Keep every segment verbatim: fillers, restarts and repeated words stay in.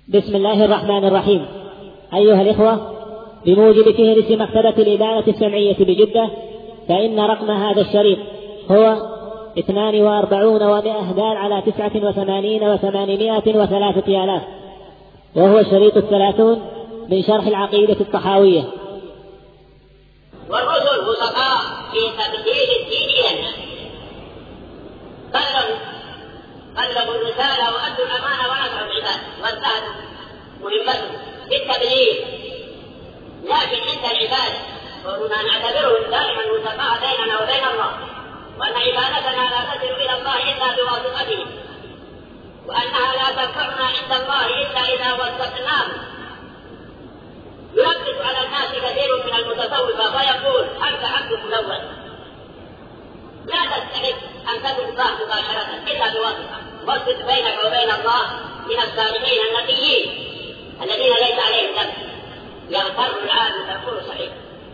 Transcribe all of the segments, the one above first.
بسم الله الرحمن الرحيم. أيها الإخوة، بموجب فهرس مكتبة الإدارة السمعية بجدة، فإن رقم هذا الشريط هو اثنان وأربعون ومائة دال على تسعة وثمانين وثمانمائة وثلاثة آلاف، وهو شريط الثلاثون من شرح العقيدة الطحاوية. والرسل بسطاء في تبديل الدين إلى الناس، بلغوا بلغوا الرسالة وأدوا الأمانة ونصحوا العباد وازدادوا مهمتهم بالتبليغ، لكن عند العبادة وهنا نعتبره دائما المسطاء بيننا وبين الله، وأن عبادتنا لا تصل إلى الله إلا بواسطته، وأنها لا تنفعنا عند الله إلا إذا وثقناه. يلبس على الناس كثير من المتصوفة ويقول أنت عبد ملون، لا تستحق أن تكون الله مباشرة إلا بواسطة، واسط بينك وبين الله من الصالحين النقيين الذين ليس عليهم ذنب. يغفر العالم تقول صحيح،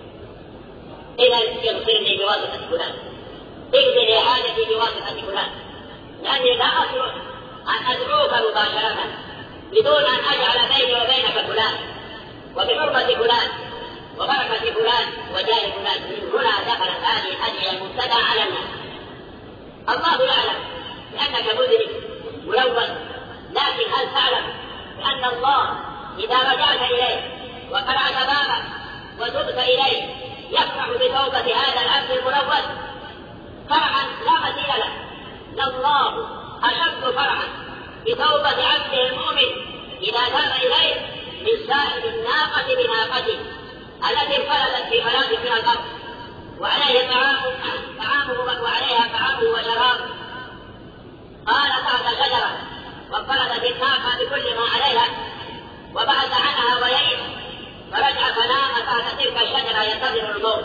إذا يغفر لي بواسطة فلان، اغفر لي حاجتي بواسطة فلان، لأني لا أصلح أن أدعوك مباشرة بدون أن أجعل بيني وبينك فلان وبحرمة فلان وبركة فلان وجاه فلان. من هنا دخلت هذه الأدعية المبتدعة على الناس. الله يعلم بأنك مذنب ملون، لكن هل تعلم بأن الله إذا رجعت إليه وقرعت بابك وتبت إليه يفرح بتوبة هذا العبد الملون فرحا لا مثيل له؟ لله أشد فرحا بتوبة عبده المؤمن إذا تاب إليه من صاحب الناقة بناقته التي انفلتت في فلاة من الأرض وعليه طعامه طعامه وعليها طعامه وشرابه. قال تحت شجرة وانفلتت الناقة بكل ما عليها وبعد عنها ويئس، فرجع فنام تحت تلك الشجرة ينتظر الموت،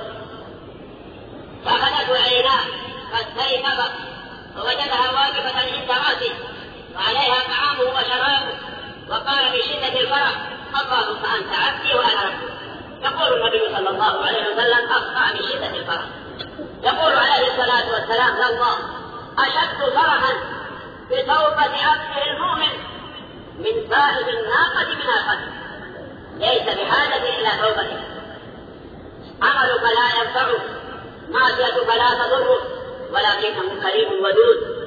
فأخذته عيناه فاستيقظ ووجدها واقفة عند رأسه وعليها طعامه وشرابه، وقال بشدة الفرح اللهم أنت عبدي وأنا ربك. يقول النبي صلى الله عليه وسلم أخطأ بشدة الفرح. يقول عليه الصلاة والسلام الله أشد فرحا بتوبة عبده المؤمن من صاحب الناقة بناقته، ليس بحاجة إلى توبته. عملك لا ينفعه، معصيتك لا تضره، ولكنه كريم ودود.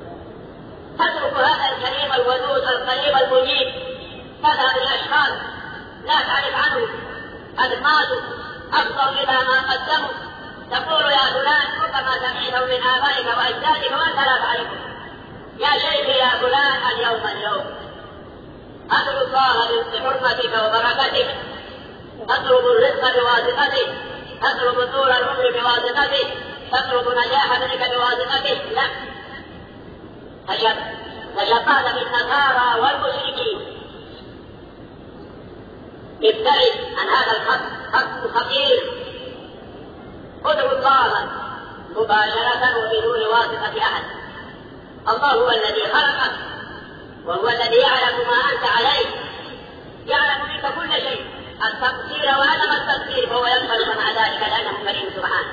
تترك هذا الكريم الودود القريب المجيب تذهب الأشخاص لا تعرف عنه، قد ماتوا أفضل إلى ما قدموا، تقول يا فلان ربما سمعته من آبائك وأجدادك وأنت لا تعرفه. يا شيخي يا فلان اليوم اليوم أدعو الله بحرمتك وبركتك، تطلب الرزق بواسطتك، تطلب طول العمر بواسطتك، تطلب نجاح ابنك بواسطتك. لا، تشبهت بالنصارى والمشركين. ابتعد عن هذا الخط، خط خطير. ادعو الله مباشرة وبدون واسطة أحد. الله هو الذي خلقك وهو الذي يعلم ما أنت عليه، يعلم منك كل شيء، التقصير وعدم التقصير، فهو يقبل مع ذلك لأنه كريم سبحانه.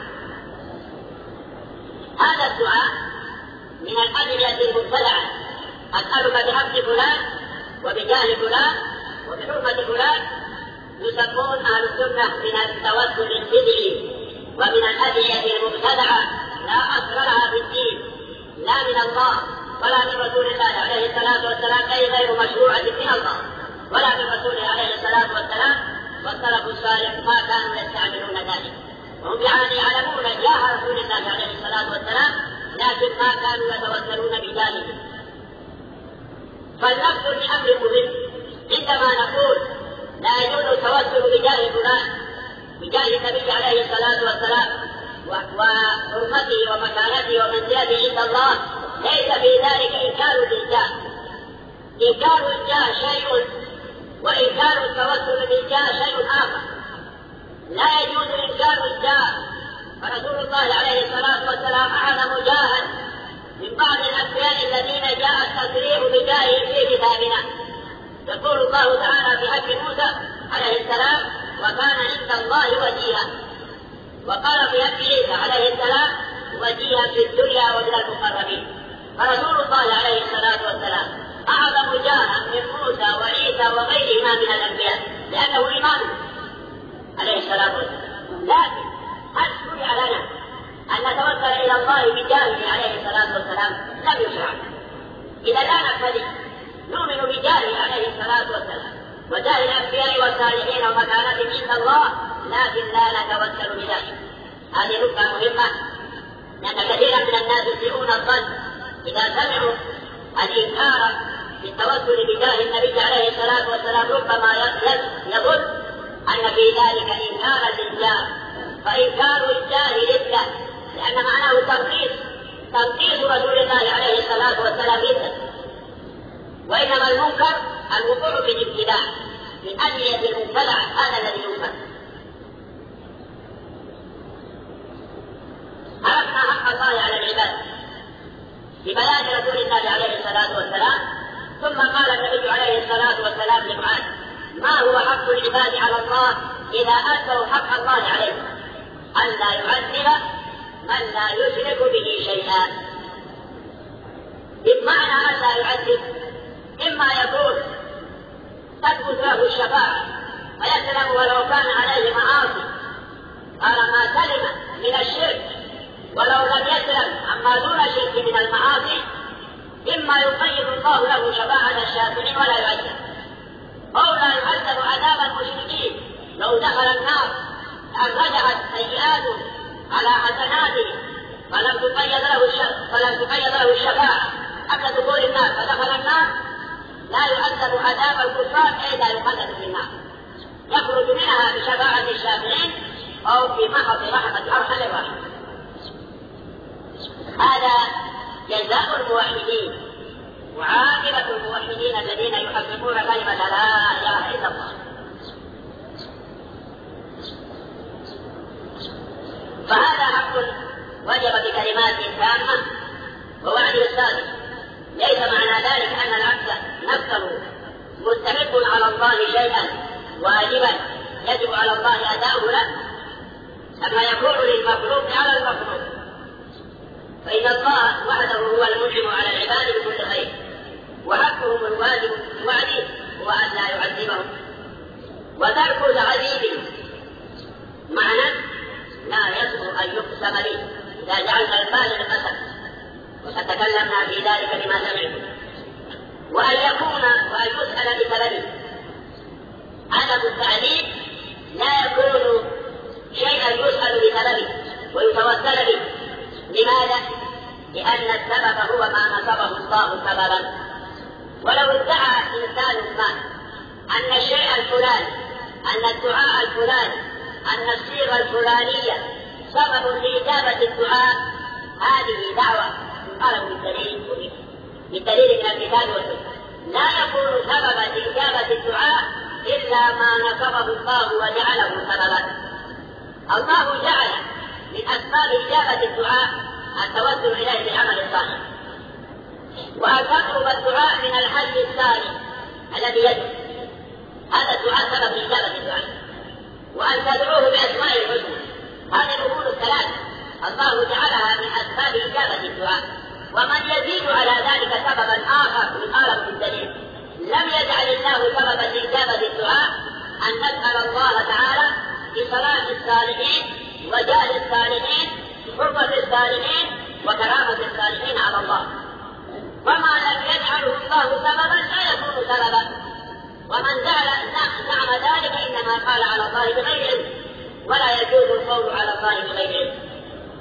هذا الدعاء من الأدعية المبتدعة، أسألك بعبد فلان وبجاه فلان وبحرمة فلان. يسمون أهل السنة من التوسل البدعي ومن الأدعية المبتدعة لا أصل لها في الدين، لا من الله ولا من رسول الله عليه الصلاة والسلام، أي غير مشروعة من الله ولا من رسوله عليه الصلاة والسلام. والسلف الصالح ما كانوا يستعملون ذلك، وهم يعني يعلمون جاه رسول الله عليه الصلاة والسلام، لكن ما كانوا يتوسلون بجاهه. فلنقصد بأمر مهم عندما نقول لا يجوز التوسل بجاه فلان، بجاه النبي عليه الصلاة والسلام وحرمته ومكانته ومنزلته عند الله، ليس في ذلك إنكار للجاه. إنكار الجاه شيء وإنكار التوسل بالجاه شيء آخر. لا يجوز إنكار الجاه، فرسول الله عليه الصلاة والسلام أعظم جاها من بعض الأنبياء الذين جاء التصريح بجاههم في كتابنا. يقول الله تعالى في حق موسى عليه السلام وكان عند الله وجيها، وقال في حق عيسى عليه السلام وجيها في الدنيا ومن المقربين. فرسول الله عليه الصلاة والسلام أعظم جاها من موسى وعيسى وعيسى وغيرهما من الأنبياء لأنه إيمان عليه الصلاة والسلام. لكن هل شرع لنا أن نتوسل إلى الله بجاهه عليه الصلاة والسلام؟ لم يشرع. إذا لا نقتدي نؤمن بجاهه عليه الصلاة والسلام وجاه الأنبياء والصالحين ومكانتهم عند الله، لكن لا نتوسل بذلك. هذه نقطة مهمة، لأن كثيرا من الناس يسيئون الظن إذا سمعوا الإنكار بالتوسل بجاه النبي عليه الصلاة والسلام، ربما يظن أن في ذلك إنكارا لله، فإنكار الجاه لله لأن معناه تنقيص تنقيص رسول الله عليه الصلاة والسلام لله. وإنما المنكر الوقوع في الابتداع من أجل المبتدع، هذا الذي ينكر. عرفنا حق الله على العباد ببيان رسول الله عليه الصلاة والسلام، ثم قال النبي عليه الصلاة والسلام لمعاذ: ما هو حق العباد على الله إذا أدوا حق الله عليهم؟ أن لا يعذب من لا يشرك به شيئا. بمعنى أن لا يعذب إما يكون تثبت له الشفاعة ويسلم ولو كان عليه معاصي، قال ما سلم من الشرك ولو لم يسلم عما دون الشرك من المعاصي، إما يقيد الله له شفاعة الشافعين ولا يعذب، أو لا يعذب عذاب المشركين لو دخل النار أن رجعت سيئاته على حسناته فلم تقيد له فلم تقيد له الشفاعة قبل دخول النار فدخل النار، لا يعذب عذاب الكفار أي لا يخلد في النار، يخرج منها بشفاعة الشافعين أو في محض رحمة أرحم الراحمين. هذا جزاء الموحدين وعاقبة الموحدين الذين يحققون كلمة لا إله إلا الله. فهذا حق وجب بكلمات تامة ووعد الصادق. ليس معنى ذلك أن العبد نفسه مستحق على الله شيئا واجبا يجب على الله أداؤه له كما يكون للمخلوق على المخلوق، فإن الله وحده هو المنعم على العباد بكل خير، وحقهم الواجب في وعده هو أن لا يعذبهم. وترك تعذيبهم معنى لا يصلح أن يقسم به إذا جعلنا المال للقسم، وقد تكلمنا في ذلك بما سمعنا. وأن يكون وأن يسأل بسببه. عدم التعذيب لا يكون شيئا يسأل بسببه ويتوسل به. لماذا؟ لأن السبب هو ما نصبه الله سببا. ولو ادعى إنسان ما أن الشيء الفلاني أن الدعاء الفلاني أن الصيغة الفلانية سبب في إجابة الدعاء، هذه دعوة قالوا بالدليل بالدليل من الكتاب والسنة، لا يكون سببا لإجابة الدعاء إلا ما نصبه الله وجعله سببا. الله جعل من أسباب إجابة الدعاء التوسل إليه بالعمل الصالح، وأن تطلب الدعاء من الحي الثاني الذي يدعو، هذا الدعاء سبب إجابة الدعاء، وأن تدعوه بأسماء الحسنى، هذه الأمور الثلاث الله جعلها من أسباب إجابة الدعاء. ومن يزيد على ذلك سببا آخر يقال بالدليل، لم يجعل الله سببا لإجابة الدعاء أن نسأل الله تعالى بصلاة الصالحين وجاه الصالحين وقربة الصالحين وكرامة الصالحين على الله. وما لم يجعله الله سببا لا يكون سببا. ومن جعل نعم ذلك إنما قال على الله بغير علم، ولا يجوز القول على الله بغير علم.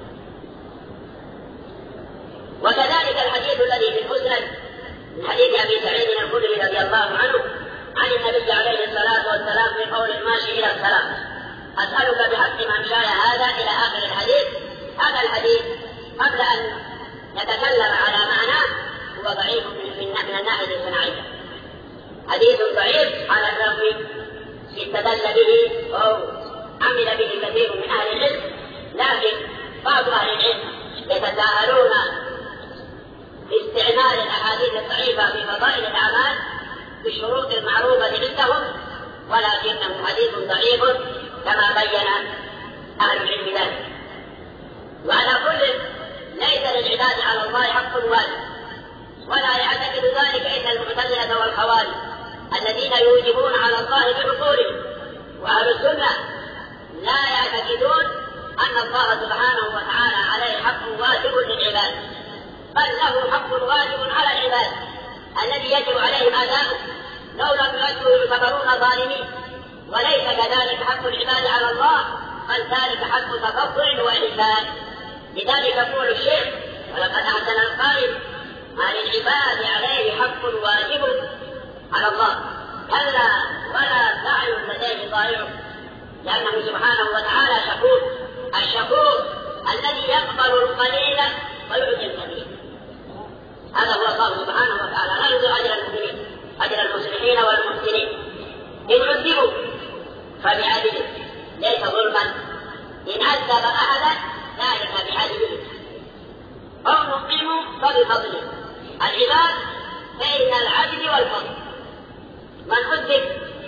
وكذلك الحديث الذي في المسند من حديث أبي سعيد الخدري رضي الله عنه عن النبي عليه الصلاة والسلام في قول الماشي إلى الصلاة: أسألك بحق من شاء هذا إلى آخر الحديث. هذا الحديث قبل أن نتكلم على معناه هو ضعيف من الناحية الصناعية، حديث ضعيف على الرغم استدل به أو عمل به كثير من أهل العلم، لكن بعض أهل العلم يتساهلون باستعمال الأحاديث الضعيفة في فضائل الأعمال بالشروط المعروفة عندهم، ولكنه حديث ضعيف كما بين أهل العلم ذلك. وعلى كل ليس للعباد على الله حق واجب، ولا يعتقد ذلك إلا المعتزلة والخوارج الذين يوجبون على الله بعقولهم. وأهل السنة لا يعتقدون أن الله سبحانه وتعالى عليه حق واجب للعباد، بل له حق واجب على العباد الذي يجب عليهم أداؤه، لو لم يؤدوا يعتبرون ظالمين. وليس كذلك حق العباد على الله، بل ذلك حق تفضل وإحسان. لذلك يقول الشيخ: ولقد أحسن القائل: ما للعباد عليه حق واجب على الله، كلا ولا سعي لديه ضائع، لأنه سبحانه وتعالى شكور، الشكور الذي يقبل القليل ويعطي الكثير. هذا هو الله سبحانه وتعالى، لا يضيع أجر المؤمنين، أجر المصلحين والمحسنين. إن عذبوا فبعدله ليس ظلما، إن عذب أحدا ذلك بعدله، أو نقيم فبفضله. العباد بين العدل والفضل، من عذب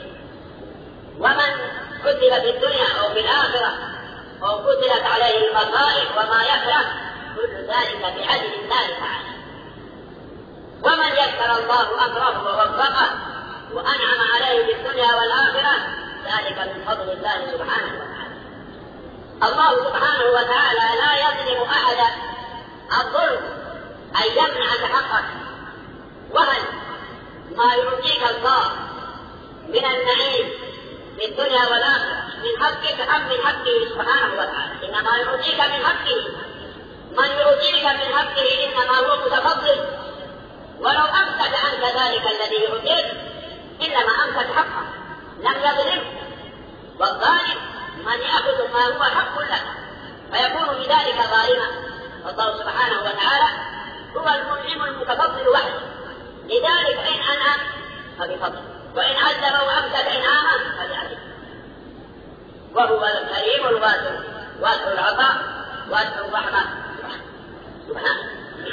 ومن عذب في الدنيا أو في الآخرة أو قتلت عليه المصائب وما يكره، كل ذلك بعدل الله تعالى. ومن يسر الله أمره ووفقه وأنعم عليه في الدنيا والآخرة، ذلك من فضل الله سبحانه وتعالى. الله سبحانه وتعالى لا يظلم أحدا الظلم أن يمنعك حقك. وهل ما يعطيك الله من النعيم في الدنيا والآخرة من حقك أم من حقه سبحانه وتعالى؟ إنما يعطيك من حقه. من يعطيك من حقه إنما هو متفضل، ولو أمسك عنك ذلك الذي يعطيك إنما أمسك حقه، لم يظلم. والظالم من يأخذ ما هو حق لك فيكون بذلك ظالما. والله سبحانه وتعالى هو المنعم المتفضل وحده، لذلك إن أنعم فبفضل، وإن عذب وأمسك إنعاما فبعدل. وهو الكريم الواسع، واسع العطاء، واسع الرحمة سبحانه.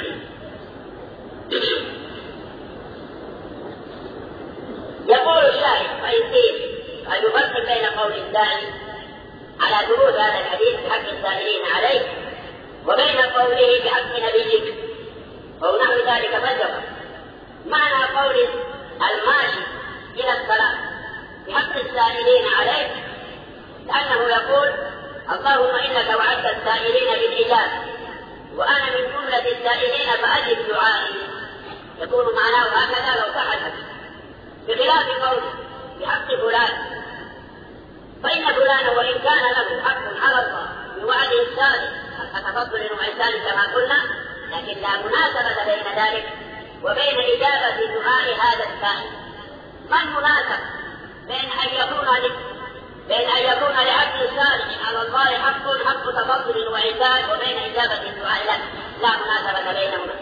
يقول الشاعر: فيصير فيفرق بين قول الداعي على ثبوت هذا الحديث بحق السائلين عليه وبين قوله بحق نبيك، أو نحو ذلك فالجواب. معنى قول الماشي إلى الصلاة بحق السائلين عليه لأنه يقول: اللهم إنك وعدت السائلين بالإجابة وأنا من جملة السائلين فأجب دعائي. يكون معناه هكذا لو صح الحديث، بخلاف قوله بحق فلان، فإن فلان وإن كان له حق على الله بوعده الصادق حق تفضل وإحسان كما قلنا، لكن لا مناسبة بين ذلك وبين إجابة دعاء هذا السائل. ما المناسبة بين أن يكون بين أن يكون لعبد الصالح على الله حق حق تفضل وإحسان وبين إجابة الدعاء له؟ لا مناسبة بينهما.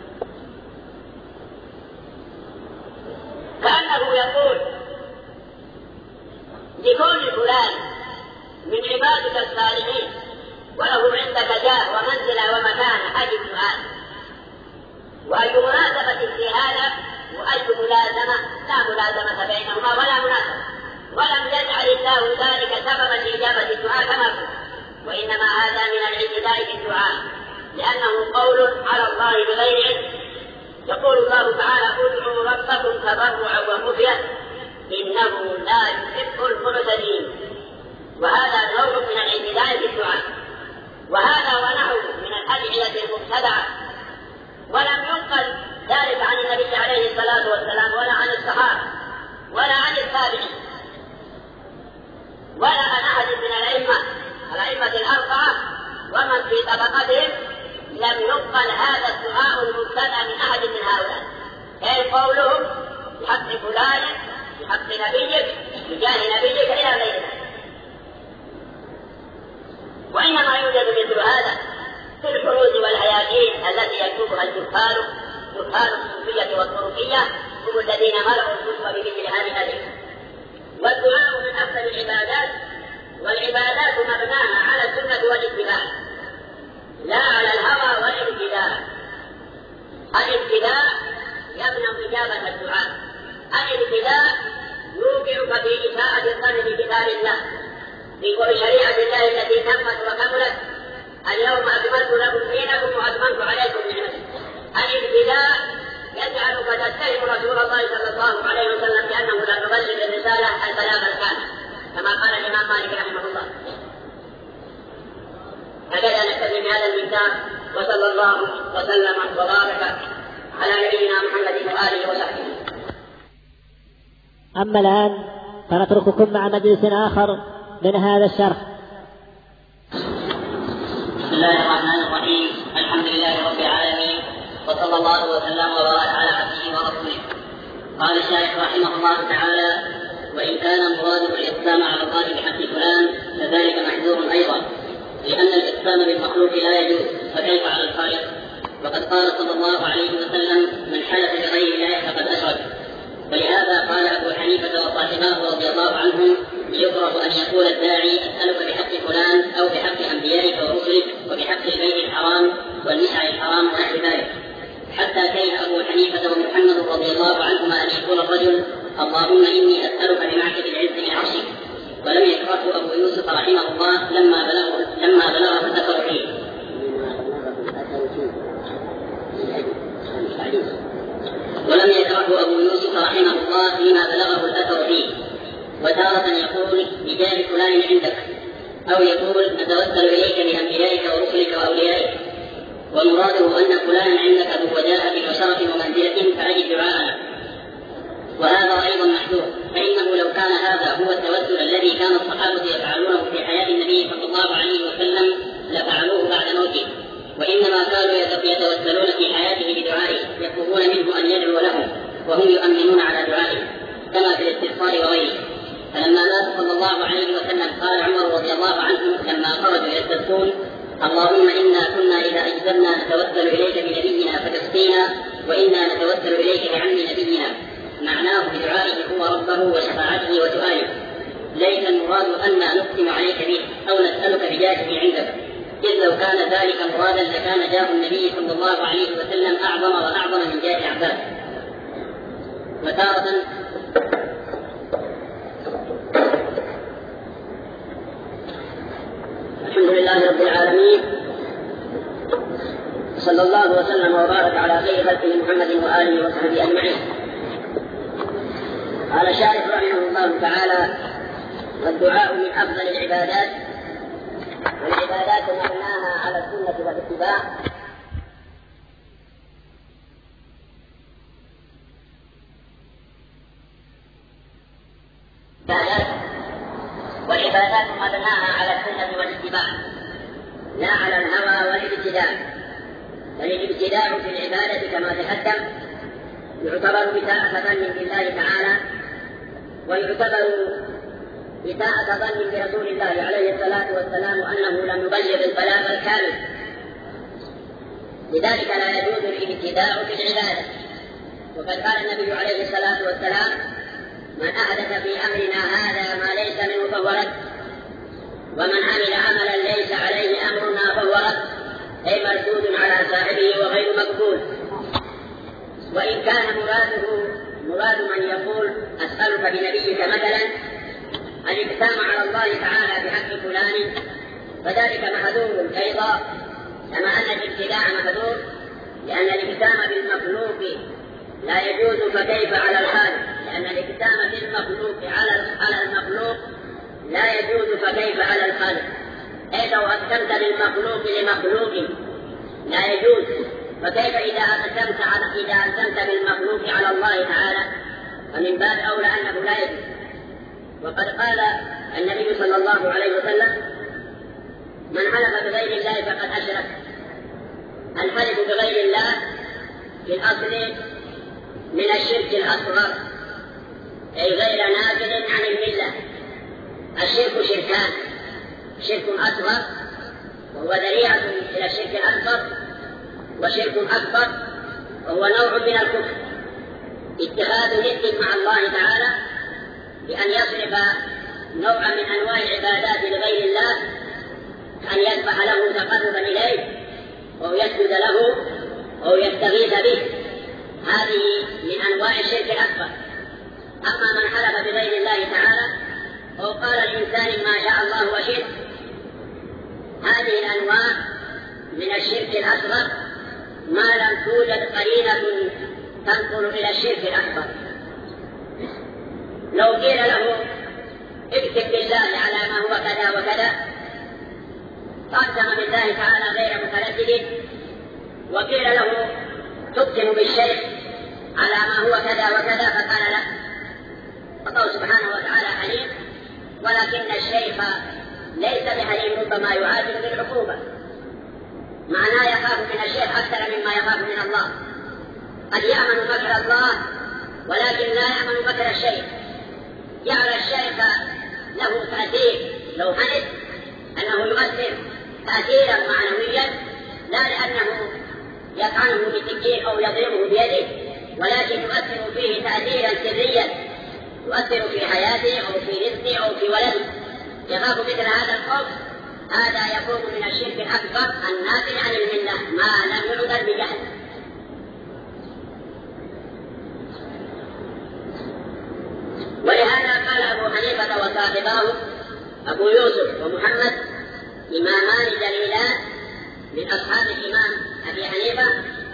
كأنه يقول لكل فلان من عبادك الصالحين وله عندك جاه ومنزلة ومكانة أجب دعاء. وأي مناسبة في هذا وأي ملازمة؟ لا ملازمة بينهما ولا مناسبة، ولم يجعل الله ذلك سببا لإجابة الدعاء كما قلت، وإنما هذا من الاعتداء في الدعاء لأنه قول على الله بغير علم. يقول الله تعالى: ادعوا ربكم تضرعا وخفية إنه لا يحب المعتدين. وهذا نوع من الاعتداء في الدعاء، وهذا ونحوه من الأدعية المبتدعة. ولم ينقل ذلك عن النبي عليه الصلاة والسلام ولا عن الصحابة ولا عن التابعين ولا عن أحد من الأئمة الأئمة الأربعة ومن في طبقتهم. لم ينقل هذا الدعاء المبتدع من أحد من هؤلاء، أي قولهم بحق فلان بحق نبيك بجاه نبيك إلى غير ذلك. وإنما يوجد مثل هذا في الحروز والهياكين التي يكتبها الجهال جهال الصوفية والطرقية، هم الذين ملأوا الكتب بمثل هذه الأدعية. والدعاء من أفضل العبادات، والعبادات مبناها على السنة والاتباع لا على الهوى والابتداء. الابتداء يمنع إجابة الدعاء، الابتداء يوقعك في إساءة الظن بكتاب الله وبشريعة الله التي تمت وكملت: اليوم أكملت لكم دينكم وأتممت عليكم نعمتي. الابتداء يجعلك وتتهم رسول الله صلى الله عليه وسلم بأنه لا يبلغ الرسالة البلاغ الكامل كما قال الإمام مالك رحمه الله. هكذا نكتفي بهذا المقدار، وصلى الله وسلم وبارك على نبينا محمد وآله وصحبه. أما الآن فنترككم مع مجلس آخر من هذا الشرح. بسم الله الرحمن الرحيم. الحمد لله رب العالمين، وصلى الله وسلم وبارك على عبده ورسوله. قال الشارح رحمه الله تعالى: وإن كان مراده الإقسام على الله بحق فلان فذلك محذور أيضا، لأن الإقسام بالمخلوق لا يجوز، فكيف على الخالق؟ وقد قال صلى الله عليه وسلم: من حلف بغير الله فقد أشرك. ولهذا قال أبو حنيفة وصاحباه رضي الله عنهم: يكره أن يقول الداعي: أسألك بحق فلان أو بحق أنبيائك ورسلك وبحق البيت الحرام والمشعر الحرام ونحو ذلك. حتى كره أبو حنيفة ومحمد رضي الله عنهما أن يقول الرجل: اللهم إني أسألك بمعك بالعز من عرشك. ولم يكرهه أبو يوسف رحمه الله لما بلغه لما بلغه الأثر فيه. ولم يكرهه أبو يوسف رحمه الله فيما بلغه الأثر فيه. وتارة يقول: بجاه فلان عندك، أو يقول: نتوسل إليك بأنبيائك ورسلك وأوليائك، ومراده أن فلانا عندك ذو وجاهة وشرف ومنزلة فأجب دعاءنا. وهذا أيضا محذور، فإنه لو كان هذا هو التوسل الذي كان الصحابة يفعلونه في حياة النبي صلى الله عليه وسلم لفعلوه بعد موته، وإنما كانوا يتوسلون في حياته بدعائه، يطلبون منه أن يدعو لهم وهم يؤمنون على دعائه، كما في الاستغفار وغيره. فلما مات صلى الله عليه وسلم قال عمر رضي الله عنه لما خرجوا يستسقون: اللهم إنا كنا إذا أجبرنا نتوسل إليك بنبينا فتسقينا، وإنا نتوسل إليك بعم نبينا. معناه بدعائه هو ربه وشفاعته وسؤاله، ليس المراد أن نقسم عليك به أو نسألك بجاهه عندك، إذ لو كان ذلك مرادا لكان جاه النبي صلى الله عليه وسلم أعظم وأعظم من جاه العباس. وتارة الحمد لله رب العالمين، صلى الله وسلم وبارك على خير خلقه محمد وآله وصحبه أجمعين. قال الشارح رحمه الله تعالى: والدعاء من أفضل العبادات، والعبادات مبناها على السنة والاتباع، والعبادات مبناها على السنة والاتباع لا على الهوى والابتداء. فالابتداء في العبادة كما تقدم يعتبر بساءة ظن بالله تعالى، ويعتبر بساءة ظن برسول الله عليه الصلاة والسلام أنه لم يبلغ البلاغ الكامل. لذلك لا يجوز الابتداء في العبادة. وقد قال النبي عليه الصلاة والسلام: من أحدث في أمرنا هذا ما ليس منه فهو رد، ومن عمل عملا ليس عليه أمرنا فهو رد، أي مردود على صاحبه وغير مقبول. وإن كان مراده مراد من يقول: أسألك بنبيك مثلا الإقسام على الله تعالى بحق فلان، فذلك محذور أيضا، كما أن الابتداء محذور، لأن الإقسام بالمخلوق لا يجوز، فكيف على الخالق؟ لأن الإقسام بالمخلوق على المخلوق لا يجوز، فكيف على الخالق؟ أي لو أقسمت بالمخلوق لمخلوق لا يجوز، فكيف إذا أقسمت على إذا أقسمت بالمخلوق على الله تعالى؟ فمن باب أولى أنه لا يجوز. وقد قال النبي صلى الله عليه وسلم: من حلف بغير الله فقد أشرك. الحلف بغير الله في الأصل من الشرك الأصغر، أي غير نازل عن الملة. الشرك شركان: شرك أصغر وهو ذريعة إلى الشرك الأكبر، وشرك أكبر وهو نوع من الكفر، اتخاذ ند مع الله تعالى بأن يصرف نوعا من أنواع العبادات لغير الله، أن يذبح له تقربا إليه أو يسجد له أو يستغيث به. هذه من أنواع الشرك الأكبر. أما من حلف بغير الله تعالى أو قال الإنسان ما شاء الله وشئت، هذه الأنواع من الشرك الأصغر ما لم توجد قرينة تنقل إلى الشرك الأكبر. لو قيل له اكتب بالله على ما هو كذا وكذا قسم بالله تعالى غير متردد، وقيل له تقسم بالشيخ على ما هو كذا وكذا فقال لا. فقال سبحانه وتعالى حليم، ولكن الشيخ ليس بحليم، ربما يعادل بالعقوبة. معناه يخاف من الشيخ أكثر مما يخاف من الله. قد يأمن مكر الله ولكن لا يأمن مكر الشيخ. جعل الشيخ له تأثير لو حدث أنه يؤثر تأثيرا معنويا، لا لأنه يطعنه بسكين أو يضربه بيده، ولكن يؤثر فيه تأثيرا سريا يؤثر في حياته أو في رزقه أو في ولده. يخاف مثل هذا الخوف، هذا يكون من الشرك الأكبر الناتج عن الملة ما لم يعذر بجهل. ولهذا قال أبو حنيفة وصاحباه أبو يوسف ومحمد إمامان جليلان من أصحاب الإمام أبي حنيفة،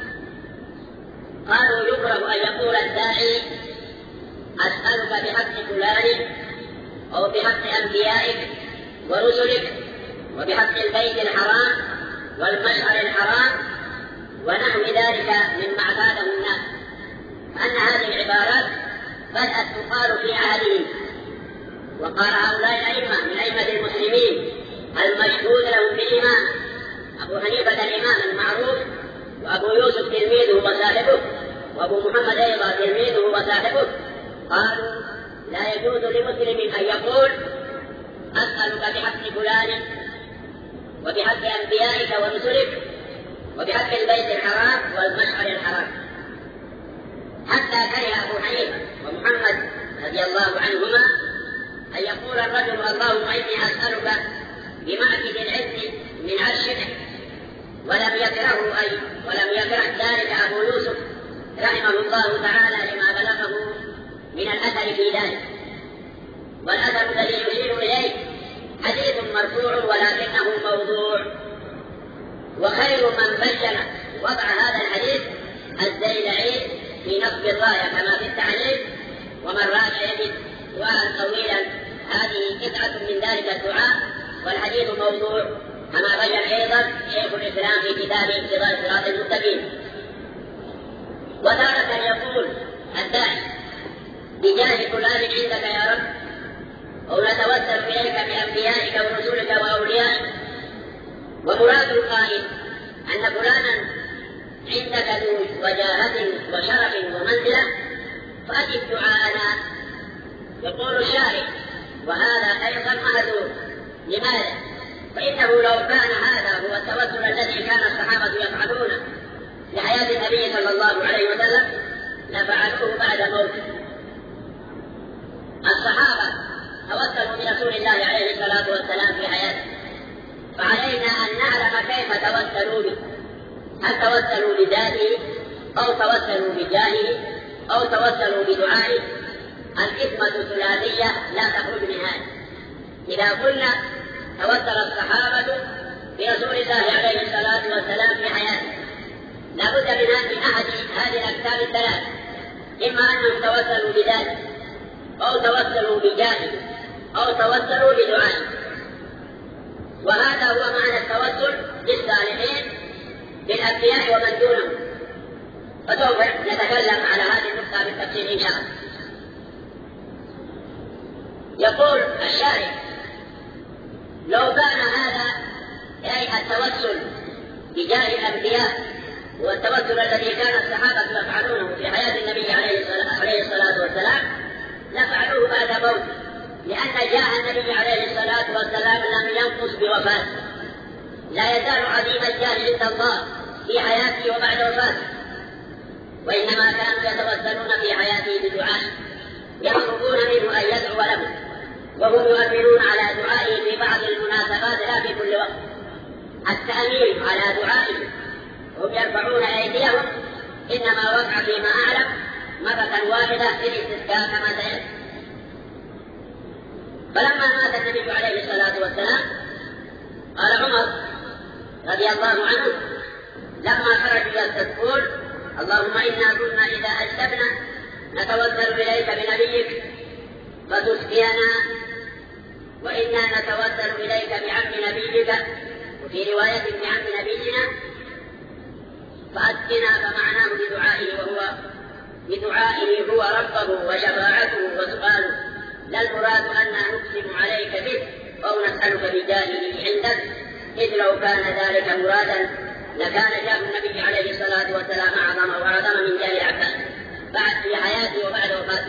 قالوا يكره أن يقول الداعي أسألك بحق فلان أو بحق أنبيائك ورسلك وبحق البيت الحرام والمشعر الحرام ونحو ذلك مما اعتاده الناس. أن هذه العبارات بدأت تقال في عهدهم، وقال هؤلاء الأئمة من أئمة المسلمين المشهود لهم بالإمام، أبو حنيفة الإمام المعروف، وأبو يوسف تلميذه وصاحبه، وأبو محمد أيضا تلميذه وصاحبه، قالوا لا يجوز لمسلم أن يقول أسألك بحق فلان وبحق أنبيائك ورسلك وبحق البيت الحرام والمشعر الحرام. حتى كره أبو حنيفة ومحمد رضي الله عنهما أن يقول الرجل اللهم إني أسألك بمعكد العز من عرشك، ولم يكره أي ولم يكره ذلك أبو يوسف رحمه الله تعالى لما بلغه من الأثر في ذلك. والأثر الذي يشير إليه حديث مرفوع ولكنه موضوع، وخير من بين وضع هذا الحديث الزيلعي في نصب الراية كما في التعليم، ومن راجع يجد سؤالا طويلا هذه قطعة من ذلك الدعاء، والحديث موضوع كما بين أيضا شيخ الإسلام في كتابه اقتضاء الصراط المستقيم. وتارة يقول الداعي بجاه فلان عندك يا رب، أو نتوسل إليك بأنبيائك ورسولك وأوليائك، ومراد القائل أن فلانا عندك ذو وجاهة وشرف ومنزلة فأجب دعاءنا. يقول الشارع وهذا أيضا مهذور. لماذا؟ فإنه لو كان هذا هو التوسل الذي كان الصحابة يفعلونه لحياة النبي صلى الله عليه وسلم لفعلوه بعد موته. الصحابة توسلوا برسول الله عليه الصلاة والسلام في حياته، فعلينا أن نعلم كيف توسلوا به. هل توسلوا بذاته أو توسلوا بجاهه أو توسلوا بدعائه؟ الحكمة ثلاثية لا تخرج من هذا. إذا قلنا توسل الصحابة برسول الله عليه الصلاة والسلام في حياته، لا بد من أحد هذه الأقسام الثلاث: إما أنهم توسلوا بذاته أو توسلوا بجاهه أو توسلوا بدعائه. وهذا هو معنى التوسل بالصالحين بالأنبياء ومن دونهم، فسوف نتكلم على هذه النقطة بالتفصيل إن شاء الله. يقول الشارع لو كان هذا أي التوسل بجاه الأنبياء والتوسل الذي كان الصحابة يفعلونه في حياة النبي عليه الصلاة والسلام لفعلوه بعد موته، لأن جاه النبي عليه الصلاة والسلام لم ينقص بوفاته، لا يزال عظيم الجاه عند الله في حياته وبعد وفاته، وإنما كانوا يتوسلون في حياته بدعاء يطلبون منه أن يدعو لهم، وهم يؤمنون على دعائه في بعض المناسبات لا في كل وقت. التأمين على دعائه هم يرفعون أيديهم إنما وقع فيما أعلم مرة واحدة في الاستسقاء كما سيأتي. فلما مات النبي عليه الصلاة والسلام قال عمر رضي الله عنه لما خرجوا يستسقون اللهم إنا كنا إذا أجلبنا نتوسل إليك بنبيك فتسقينا، وإنا نتوسل إليك بعم نبيك، وفي رواية بعم نبينا فأسقنا، فمعناه بدعائه وهو بدعائه هو ربه وشفاعته وسؤاله، لا المراد أننا نقسم عليك به أو نسألك بجاهه عندك، إذ لو كان ذلك مرادا لكان جاه النبي عليه الصلاة والسلام أعظم وأعظم من جاه العباس بعد في حياته وبعد وفاته.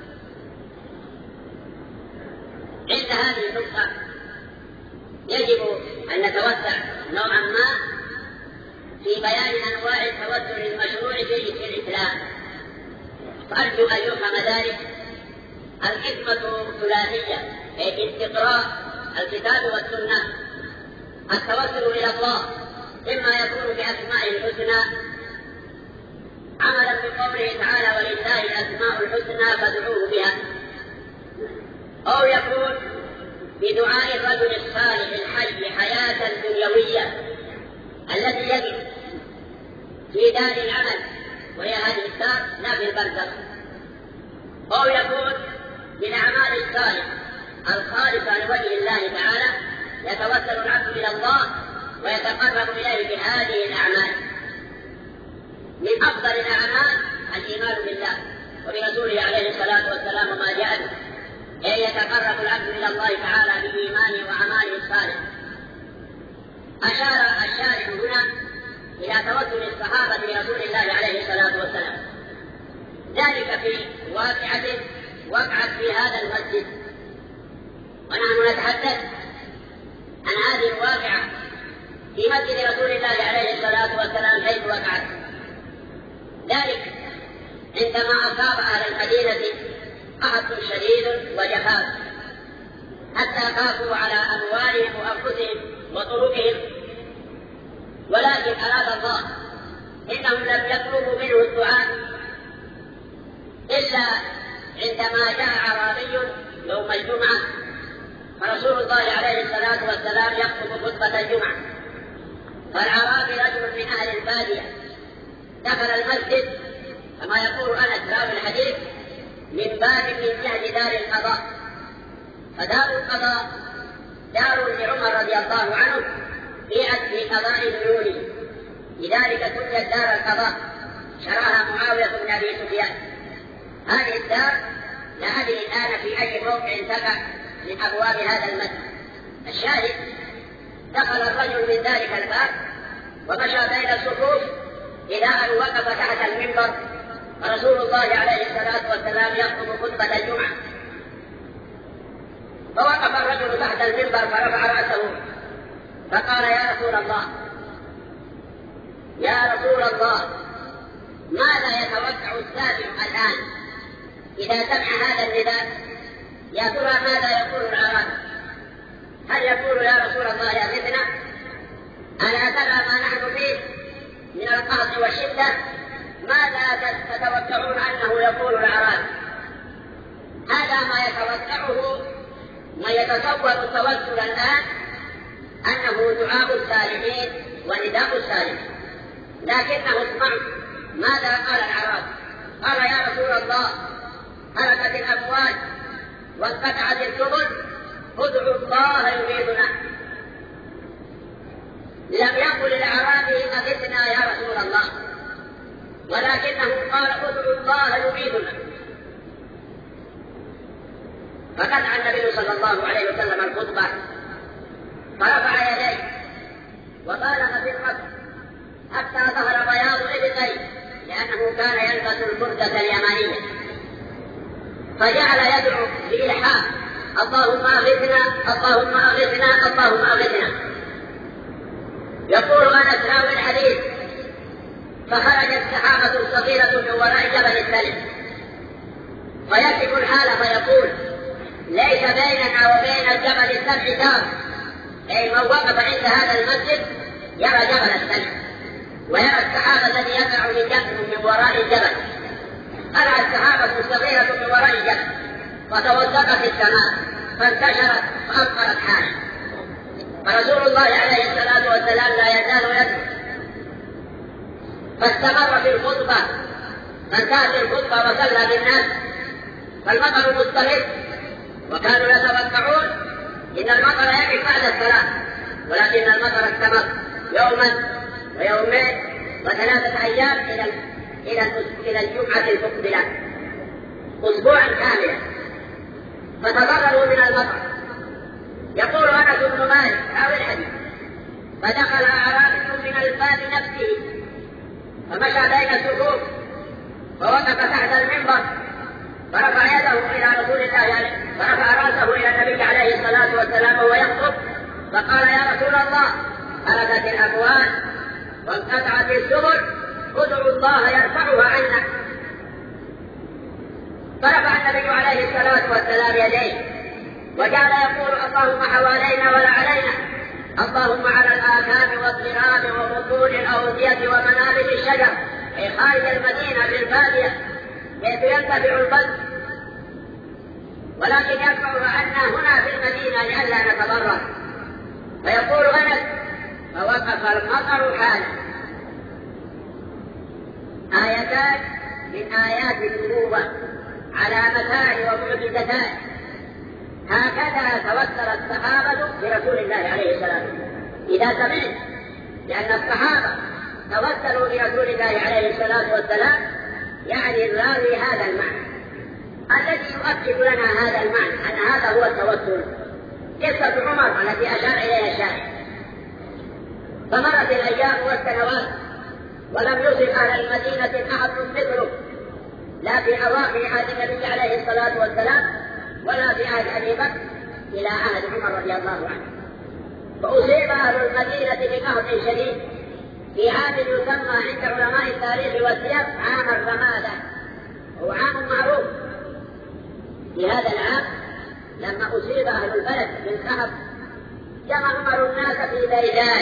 عند هذه النقطة يجب أن نتوسع نوعا ما في بيان أنواع التوسل المشروع في الإسلام، فأرجو أن يفهم ذلك. الحكمة ثلاثية في استقراء الكتاب والسنة. التوسل إلى الله إما يكون بأسمائه الحسنى عملا بقوله تعالى ولله الأسماء الحسنى فادعوه بها، أو يكون بدعاء الرجل الصالح الحي حياة دنيوية التي يجد في دار العمل وهي هذه الدار لا في البرزخ، أو يكون بالأعمال الصالحة الخالصة لوجه الله تعالى يتوسل العبد إلى الله ويتقرب إليه بهذه الأعمال. من أفضل الأعمال الإيمان بالله وبرسوله عليه الصلاة والسلام وما جاء به، أي يتقرب العبد إلى الله تعالى بإيمانه وأعماله الصالحة. أشار الشارع هنا إلى توسل الصحابة برسول الله عليه الصلاة والسلام، ذلك في واقعة وقعت في هذا المسجد، ونحن نتحدث عن هذه الواقعة في مسجد رسول الله عليه الصلاة والسلام حيث وقعت. ذلك عندما أصاب أهل المدينة قحط شديد وجفاف حتى خافوا على أموالهم وأنفسهم وطرقهم، ولكن أراد الله إنهم لم يطلبوا منه الدعاء إلا عندما جاء أعرابي يوم الجمعة فرسول الله عليه الصلاة والسلام يخطب خطبة الجمعة، فالأعرابي رجل من أهل البادية دخل المسجد كما يقول أنس راوي الحديث من باب من جهة دار القضاء، فدار القضاء دار لعمر رضي الله عنه في قضاء ديونه، لذلك سميت دار القضاء، شراها معاوية بن أبي سفيان. هذه الدار لا أدري الآن في أي موقع تقع من أبواب هذا المسجد. الشاهد دخل الرجل من ذلك الباب ومشى بين الصفوف إلى أن وقف تحت المنبر ورسول الله عليه الصلاة والسلام يخطب خطبة الجمعة، فوقف الرجل تحت المنبر فرفع رأسه فقال يا رسول الله يا رسول الله ماذا يتوقع السامع الآن إذا سمع هذا النداء؟ يا ترى ماذا يقول الأعراب؟ هل يقول يا رسول الله أغثنا؟ ألا ترى ما نحن فيه من القهر والشدة؟ ماذا تتوقعون أنه يقول الأعراب؟ هذا ما يتوقعه ما يتصور التوسل الآن أنه دعاء الصالحين ونداء الصالحين، لكنه اسمعوا ماذا قال الأعراب. قال يا رسول الله هلكت الأموال وانقطعت السبل ادعوا الله يغيثنا. لم يقل الأعرابي أغثنا يا رسول الله، ولكنه قال ادعوا الله يغيثنا. فقطع النبي صلى الله عليه وسلم الخطبة فرفع يديه وبالغ في القصر حتى ظهر بياض ابطيه، لأنه كان يلبس البردة اليمانية، فجعل يدعو بإلحاح اللهم أغثنا اللهم أغثنا اللهم أغثنا. يقول أنس راوي الحديث فخرجت سحابة صغيرة من وراء جبل الثلج فيكشف الحال فيقول ليس بيننا وبين الجبل السبع دار، أي من وقف عند هذا المسجد يرى جبل الثلج ويرى السحاب الذي يقع من جبل من وراء الجبل. قرأت السحابة الصغيرة من وراء الجبل فتوسطت السماء فانتشرت فأمطرت حاله. فرسول الله عليه الصلاة والسلام لا يزال يدعو فاستمر في الخطبة، فانتهت الخطبة وصلى بالناس، فالمطر مستمر، وكانوا يتوقعون إن المطر يقف بعد الصلاة، ولكن المطر استمر يوما ويومين وثلاثة أيام إلى إلى إلى الجمعة المقبلة، أسبوعا كاملا، فتضرروا من المطر. يقول أنس بن مالك راوي الحديث: فدخل أعرابي من الباب نفسه فمشى بين الصفوف فوقف تحت المنبر فرفع يده إلى رسول الله عليه فرفع رأسه إلى النبي عليه الصلاة والسلام وهو يخطب، فقال: يا رسول الله، هلكت الأموال وانقطعت السبل، ادعوا الله يرفعها عنا. فرفع النبي عليه الصلاة والسلام يديه وجعل يقول: اللهم حوالينا ولا علينا، اللهم على الآكام والضراب وبطون الأودية ومنابت الشجر، أي خارج المدينة بالبادية، حيث ينتفع البلد، ولكن يرفعها عنا هنا في المدينة لئلا نتضرر. فيقول أنس: فوقف المطر حالا. آيتان من آيات النبوة علامتان ومعجزتان، هكذا توسل الصحابة برسول الله عليه الصلاة والسلام. إذا سمعت لأن الصحابة توسلوا برسول الله عليه الصلاة والسلام، يعني الراوي هذا المعنى الذي يؤكد لنا هذا المعنى أن هذا هو التوسل. قصة عمر التي أشار إليها الشارع: فمرت الأيام والسنوات ولم يصب أهل المدينة أحد مثله، لا في أواخر عهد النبي عليه الصلاة والسلام ولا في عهد أبي بكر إلى عهد عمر رضي الله عنه. فأصيب أهل المدينة بقهر شديد في عام يسمى عند علماء التاريخ والسير عام الرمادة، هو عام معروف. في هذا العام لما أصيب أهل البلد بالقهر جمعوا الناس في بيدان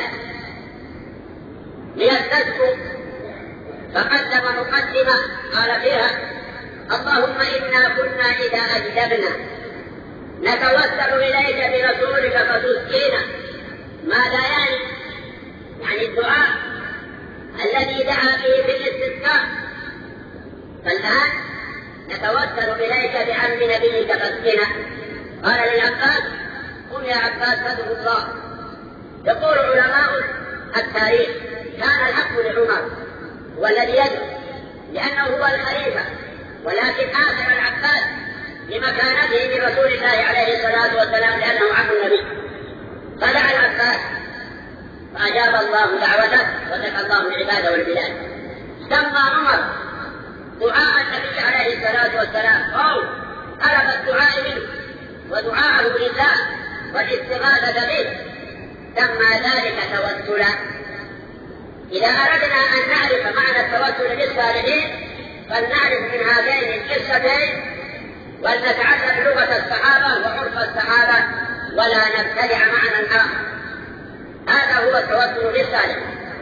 ليستسقوا، فقدم مقدمة قال فيها: اللهم إنا كنا إذا أجدبنا نتوسل إليك برسولك فتسقينا. ماذا يعني؟ يعني الدعاء الذي دعا به في الاستسقاء. فالآن نتوسل إليك بعم نبيك فاسقنا. قال للعباس: قل يا عباس فادعو الله. يقول علماء التاريخ: كان الحق لعمر والذي يدعو لأنه هو الخليفة، ولكن آثر العباس لمكانته برسول الله عليه الصلاة والسلام لأنه عم النبي، فدعا العباس فأجاب الله دعوته وسقى الله العباد والبلاد. سمى عمر دعاء النبي عليه الصلاة والسلام أو طلب الدعاء منه ودعاءه لله والاستغاثة به، سمى ذلك توسلا. إذا أردنا أن نعرف معنى التوسل للصالحين فلنعرف من هذين القصتين ولنتعلم لغة الصحابة وعرف الصحابة ولا نبتدع معنى آخر. هذا هو التوسل للصالح.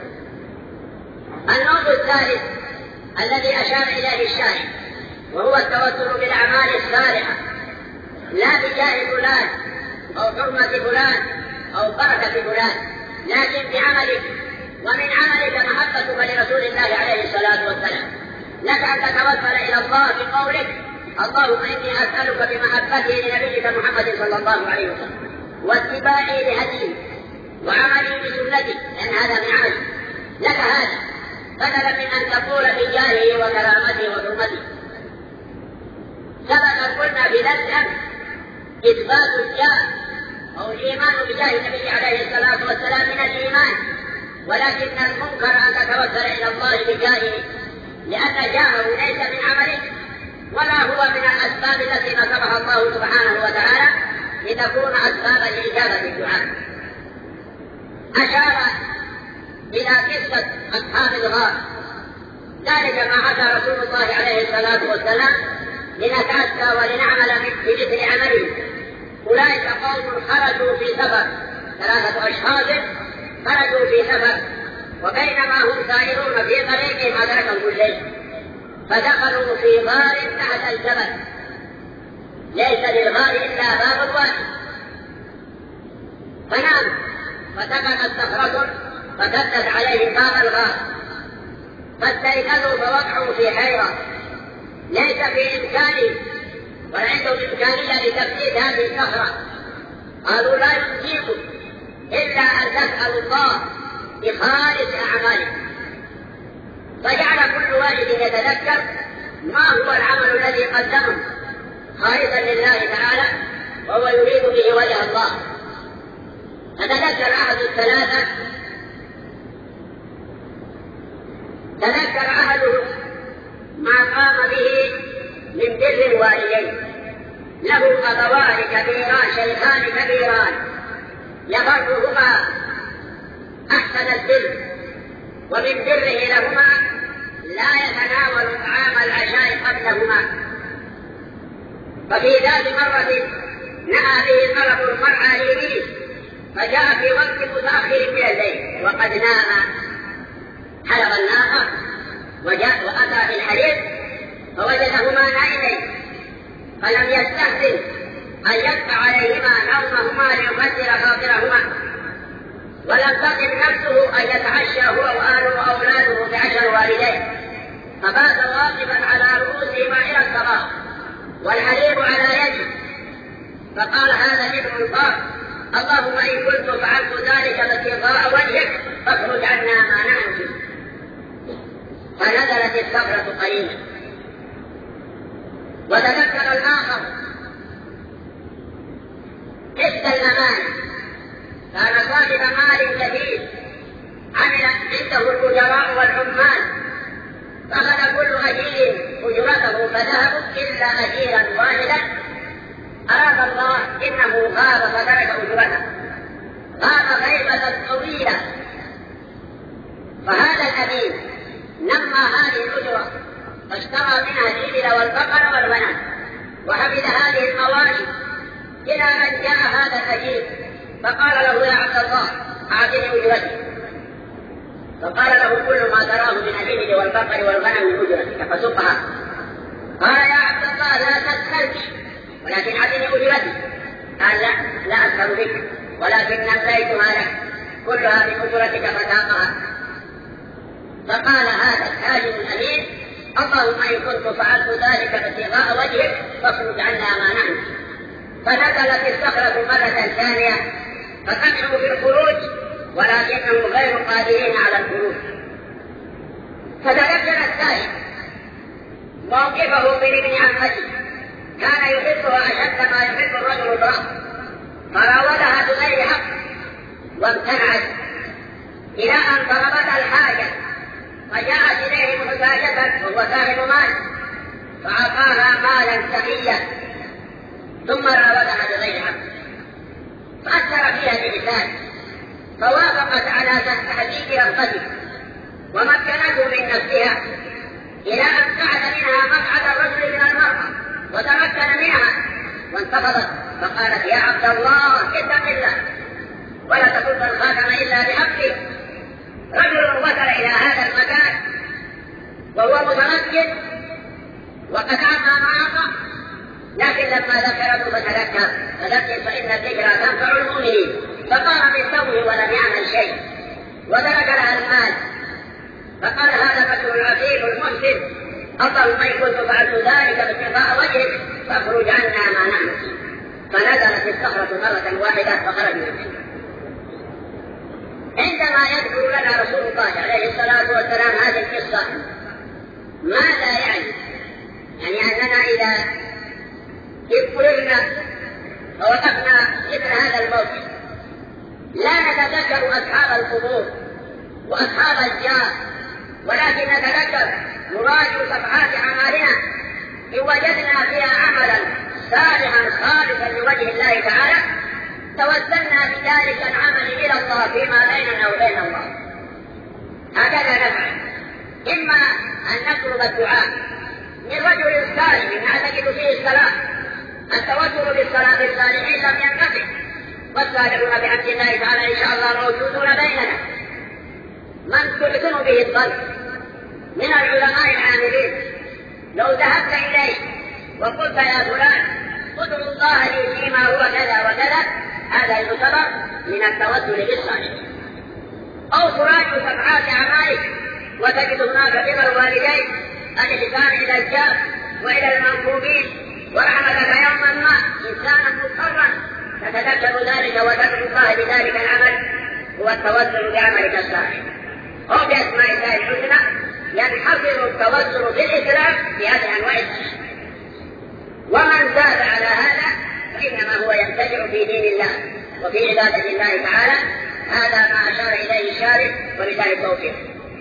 النوع الثالث الذي أشار إليه الشارع وهو التوسل بالأعمال الصالحة، لا بجاه فلان أو حرمة فلان أو بركة فلان، لكن بعملك، ومن عملك محبتك لرسول الله عليه الصلاة والسلام. لك أن تتوسل إلى الله بقولك: اللهم إني أسألك بمحبته لنبيك محمد صلى الله عليه وسلم واتباعي لهديه وعملي بسنته، لأن هذا من عمل لك هذا، بدلا من أن تقول بجاهه وكرامته وحرمته. سبق قلنا في ذلك الأمر إثبات الجاه أو الإيمان بجاه النبي عليه الصلاة والسلام من الإيمان، ولكن المنكر أن تتوسل إلى الله بجاهه، لأن جاهه ليس من عمله ولا هو من الأسباب التي نصبها الله سبحانه وتعالى لتكون أسبابا لإجابة الدعاء. أشار إلى قصة أصحاب الغار، ذلك ما أتى رسول الله عليه الصلاة والسلام لنتأسى ولنعمل بمثل عمله. أولئك قوم خرجوا في سفر، ثلاثة أشخاص خرجوا في سفر، وبينما هم سائرون في طريقهم أدركهم شيء، فدخلوا في غار تحت الجبل، ليس للغار إلا باب واحد، فنام فسقطت صخرة فسدت عليه باب الغار، فاستيقظوا فوقعوا في حيرة ليس في إمكانه ولا عندهم إمكانية لتفتيت هذه الصخرة. قالوا لا يمكنكم إلا أن تسألوا الله بخالص أعمالكم. فجعل كل واحد يتذكر ما هو العمل الذي قدمه خالصا لله تعالى وهو يريد به وجه الله. فتذكر أحد الثلاثة تذكر أحدهم ما قام به من بر الوالدين. له أبوان كبيران شيخان كبيران يبرهما أحسن البر، ومن بره لهما لا يتناول طعام العشاء قبلهما. ففي ذات مرة نهى به المرض المرأة ليمين، فجاء في وقت متأخر من الليل وقد نام، حلب الناقة وجاء وأتى بالحليب فوجدهما نائمين، فلم يستحسن أن يدفع عليهما نومهما ليكسر خاطرهما، ولم تقم نفسه أن يتعشى هو وأهله وأولاده بعشر والديه، فبات واقفا على رؤوسهما إلى الصباح والحليب على يده. فقال هذا ابن القاف: اللهم إن كنت فعلت ذلك ابتغاء وجهك فاخرج عنا ما نحن فيه. فنزلت الصخرة قليلا. وتذكر الآخر حفظ الأمانة، كان صاحب مال كثير عمل عنده الأجراء والعمال، فأخذ كل أجير أجرته فذهبوا إلا أجيرا واحدا أراد الله إنه غاب فترك أجرته، غاب غيبة طويلة. فهذا الأمين نمى هذه الأجرة فاشترى منها الإبل والبقر والغنم وحفظ هذه المواشي إلى أن جاء هذا الأجير فقال له: يا عبد الله أعطني أجرتي. فقال له: كل ما تراه من الإبل والبقر والغنم من أجرتك فسقها. قال: يا عبد الله لا تسألني ولكن أعطني أجرتي. قال: لا لا أسأل بك ولكن نمليتها لك كلها من أجرتك فساقها. فقال هذا الحاجب الأمين: اللهم إن كنت فعلت ذلك ابتغاء وجهك فاخرج عنا ما نحن. فنزلت الصخرة مرة ثانية فسمعوا بالخروج ولكنهم غير قادرين على الخروج. فتذكر السائل موقفه من ابن عمته، كان يحبها أشد ما يحب الرجل امرأة، فراودها بغير حق وامتنعت إلى أن طلبت الحاجة، فجاءت إليه محتاجة وهو صاحب مال فأعطاها مالا سخيا ثم راودها بغير حق، فأثر فيها بلسان فوافقت على تحقيق رغبته ومكنته من نفسها إلى أن قعد منها مقعد الرجل من المرأة وتمكن منها وانتفضت فقالت: يا عبد الله اتق الله ولا تكف الخاتم إلا بحقه. رجل وصل إلى هذا المكان وهو متمكن وقد أعطى ما أعطى، لكن لما ذكرته فتذكر فذكر فإن الذكرى تنفع المؤمنين، فقام بالتوه ولم يعمل شيء وترك لها المال. فقال هذا رجل عفيف المحسن: اللهم إن كنت فعلت ذلك ابتغاء وجهك فاخرج عنا ما نحن فيه. فنزلت الصخرة مرة واحدة فخرج منها. عندما يذكر لنا رسول الله عليه الصلاة والسلام هذه القصة ماذا يعني؟ يعني أننا إذا قلنا ووقفنا ذكر هذا الموقف لا نتذكر أصحاب القبور وأصحاب الجاه، ولكن نتذكر نراجع صفحات أعمالنا إن وجدنا فيها عملا صالحا خالصا لوجه الله تعالى توسلنا بذلك العمل إلى الله فيما بيننا وبين الله. هكذا نفعل، إما أن نطلب الدعاء من رجل صالح نعتقد فيه الصلاة، التوسل بالصلاة بالصالحين لم ينقطع، والصالحون بحمد الله تعالى إن شاء الله موجودون بيننا. من تحسن به الظن من العلماء العاملين لو ذهبت إليه وقلت: يا فلان ادعو الله لي فيما هو كذا وكذا، هذا يعتبر من التوسل بالصالحين. أو تراجع صفحات أعمالك وتجد هناك رضا الوالدين، الإحسان إلى الجار وإلى المنكوبين، ورحمتك يوما ما إنسانا مضطرا تتذكر ذلك وتدعو الله بذلك العمل، هو التوسل بعملك الصالح. هو بأسماء الله الحسنى ينحصر التوسل في الإسلام بهذه أنواع الصلاة، ومن زاد على هذا فإنما هو ينتشر في دين الله وفي عبادة الله تعالى. هذا ما أشار إليه الشارع وبالله التوفيق.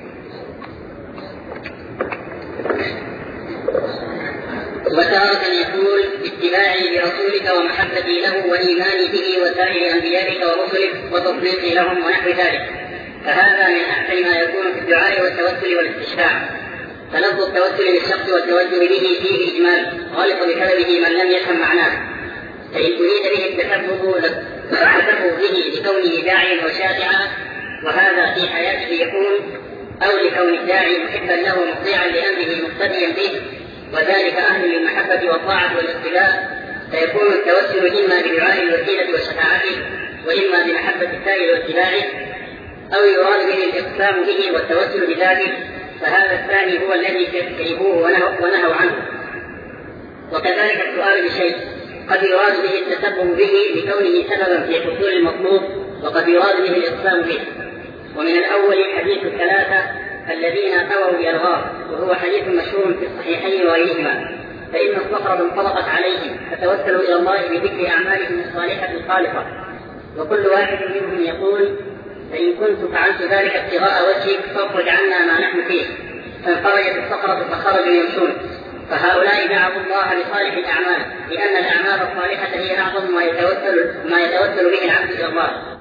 وتارة يقول باتباعي لرسولك ومحبتي له وإيماني به وسائر أنبيائك ورسلك وتصديقي لهم ونحو ذلك، فهذا من أحسن ما يكون في الدعاء والتوسل والاستشفاع. فلفظ التوسل للشخص والتوجه به فيه إجمال غالط بسببه من لم يفهم معناه، فإن أريد به التسبب التسبب به لكونه داعيا وشافعا وهذا في حياته يكون، أو لكون الداعي محبا له مطيعا لأمره مقتديا به وذلك أهل للمحبة والطاعة والاتباع، فيكون التوسل إما بدعاء الوسيلة وشفاعته وإما بمحبة السائل واتباعه، أو يراد به الإقسام به والتوسل بذاته، فهذا الثاني هو الذي كرهوه ونهوا عنه. وكذلك السؤال بشيء قد يراد به التسبب به لكونه سببا في حصول المطلوب، وقد يراد به الإقسام به. ومن الأول حديث الثلاثة الذين أووا بألغام، وهو حديث مشهور في الصحيحين وغيرهما، فإن الصخرة انطبقت عليهم فتوسلوا إلى الله بذكر أعمالهم الصالحة الخالصة، وكل واحد منهم يقول فإن كنت فعلت ذلك ابتغاء وجهك فاخرج عنا ما نحن فيه، فانخرجت الصخرة فخرجوا يمشون. فهؤلاء دعوا الله لصالح الأعمال، لأن الأعمال الصالحة هي أعظم ما يتوسل, ما يتوسل به العبد إلى الله،